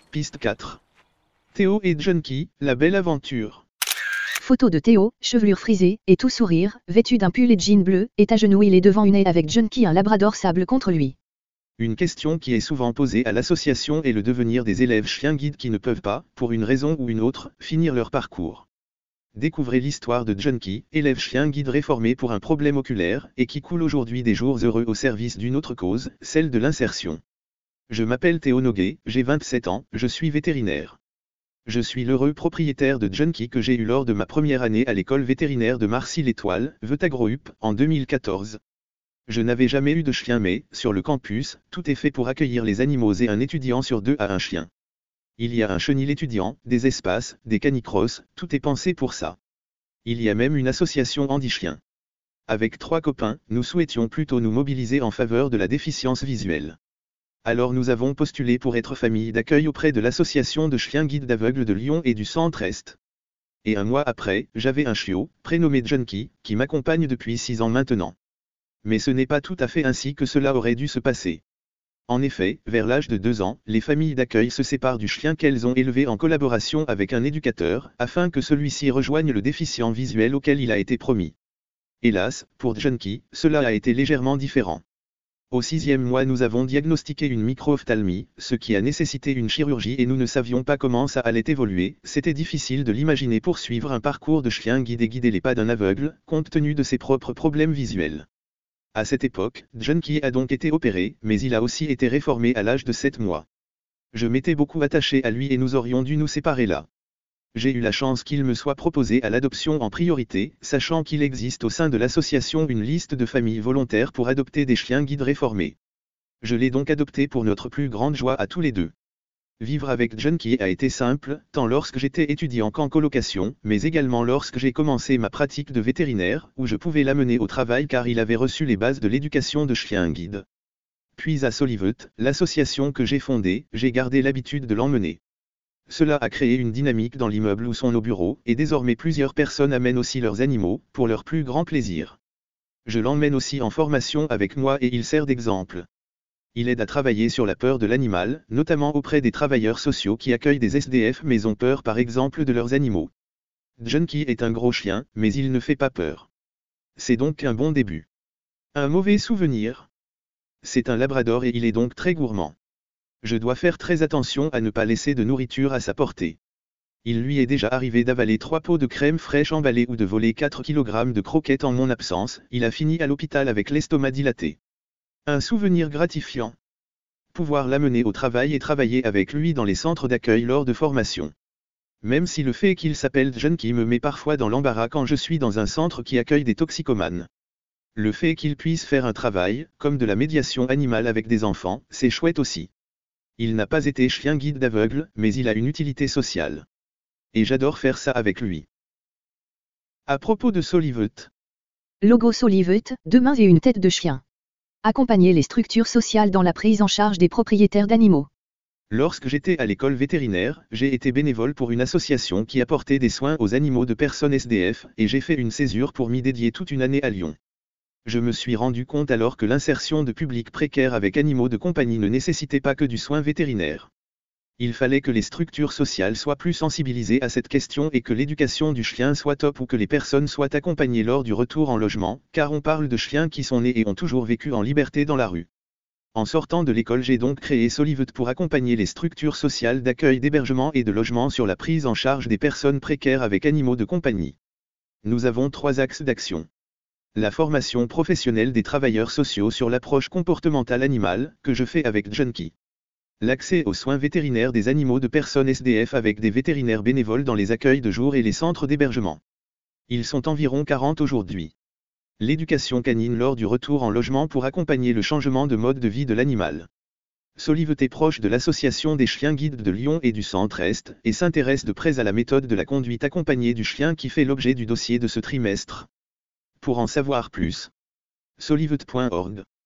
Piste 4. Théo et Junkie, la belle aventure. Photo de Théo, chevelure frisée, et tout sourire, vêtu d'un pull et jean bleu, est à genoux, il est devant une haie avec Junkie, un labrador sable contre lui. Une question qui est souvent posée à l'association est le devenir des élèves chiens guides qui ne peuvent pas, pour une raison ou une autre, finir leur parcours. Découvrez l'histoire de Junkie, élève chien guide réformé pour un problème oculaire, et qui coule aujourd'hui des jours heureux au service d'une autre cause, celle de l'insertion. Je m'appelle Théo Noguet, j'ai 27 ans, je suis vétérinaire. Je suis l'heureux propriétaire de Junkie que j'ai eu lors de ma première année à l'école vétérinaire de Marcy-l'Étoile, Vetagrohup, en 2014. Je n'avais jamais eu de chien mais, sur le campus, tout est fait pour accueillir les animaux et un étudiant sur deux a un chien. Il y a un chenil étudiant, des espaces, des canicross, tout est pensé pour ça. Il y a même une association handi-chiens. Avec 3 copains, nous souhaitions plutôt nous mobiliser en faveur de la déficience visuelle. Alors nous avons postulé pour être famille d'accueil auprès de l'association de chiens guides d'aveugles de Lyon et du Centre-Est. Et un mois après, j'avais un chiot, prénommé Junkie, qui m'accompagne depuis 6 ans maintenant. Mais ce n'est pas tout à fait ainsi que cela aurait dû se passer. En effet, vers l'âge de 2 ans, les familles d'accueil se séparent du chien qu'elles ont élevé en collaboration avec un éducateur, afin que celui-ci rejoigne le déficient visuel auquel il a été promis. Hélas, pour Junkie, cela a été légèrement différent. Au 6e mois nous avons diagnostiqué une micro-ophtalmie, ce qui a nécessité une chirurgie et nous ne savions pas comment ça allait évoluer, c'était difficile de l'imaginer poursuivre un parcours de chien guide et guider les pas d'un aveugle, compte tenu de ses propres problèmes visuels. À cette époque, Junkie a donc été opéré, mais il a aussi été réformé à l'âge de 7 mois. Je m'étais beaucoup attaché à lui et nous aurions dû nous séparer là. J'ai eu la chance qu'il me soit proposé à l'adoption en priorité, sachant qu'il existe au sein de l'association une liste de familles volontaires pour adopter des chiens guides réformés. Je l'ai donc adopté pour notre plus grande joie à tous les deux. Vivre avec Junkie a été simple, tant lorsque j'étais étudiant qu'en colocation, mais également lorsque j'ai commencé ma pratique de vétérinaire, où je pouvais l'amener au travail car il avait reçu les bases de l'éducation de chien guide. Puis à Solivet, l'association que j'ai fondée, j'ai gardé l'habitude de l'emmener. Cela a créé une dynamique dans l'immeuble où sont nos bureaux, et désormais plusieurs personnes amènent aussi leurs animaux, pour leur plus grand plaisir. Je l'emmène aussi en formation avec moi et il sert d'exemple. Il aide à travailler sur la peur de l'animal, notamment auprès des travailleurs sociaux qui accueillent des SDF mais ont peur par exemple de leurs animaux. Junkie est un gros chien, mais il ne fait pas peur. C'est donc un bon début. Un mauvais souvenir. C'est un labrador et il est donc très gourmand. Je dois faire très attention à ne pas laisser de nourriture à sa portée. Il lui est déjà arrivé d'avaler 3 pots de crème fraîche emballée ou de voler 4 kg de croquettes en mon absence, il a fini à l'hôpital avec l'estomac dilaté. Un souvenir gratifiant. Pouvoir l'amener au travail et travailler avec lui dans les centres d'accueil lors de formation. Même si le fait qu'il s'appelle Junkie me met parfois dans l'embarras quand je suis dans un centre qui accueille des toxicomanes. Le fait qu'il puisse faire un travail, comme de la médiation animale avec des enfants, c'est chouette aussi. Il n'a pas été chien guide d'aveugle, mais il a une utilité sociale. Et j'adore faire ça avec lui. À propos de Solivet. Logo Solivet, 2 mains et une tête de chien. Accompagner les structures sociales dans la prise en charge des propriétaires d'animaux. Lorsque j'étais à l'école vétérinaire, j'ai été bénévole pour une association qui apportait des soins aux animaux de personnes SDF, et j'ai fait une césure pour m'y dédier toute une année à Lyon. Je me suis rendu compte alors que l'insertion de publics précaires avec animaux de compagnie ne nécessitait pas que du soin vétérinaire. Il fallait que les structures sociales soient plus sensibilisées à cette question et que l'éducation du chien soit top ou que les personnes soient accompagnées lors du retour en logement, car on parle de chiens qui sont nés et ont toujours vécu en liberté dans la rue. En sortant de l'école, j'ai donc créé Solivet pour accompagner les structures sociales d'accueil, d'hébergement et de logement sur la prise en charge des personnes précaires avec animaux de compagnie. Nous avons 3 axes d'action. La formation professionnelle des travailleurs sociaux sur l'approche comportementale animale, que je fais avec Junkie. L'accès aux soins vétérinaires des animaux de personnes SDF avec des vétérinaires bénévoles dans les accueils de jour et les centres d'hébergement. Ils sont environ 40 aujourd'hui. L'éducation canine lors du retour en logement pour accompagner le changement de mode de vie de l'animal. Solivet est proche de l'association des chiens guides de Lyon et du Centre-Est, et s'intéresse de près à la méthode de la conduite accompagnée du chien qui fait l'objet du dossier de ce trimestre. Pour en savoir plus, solivet.org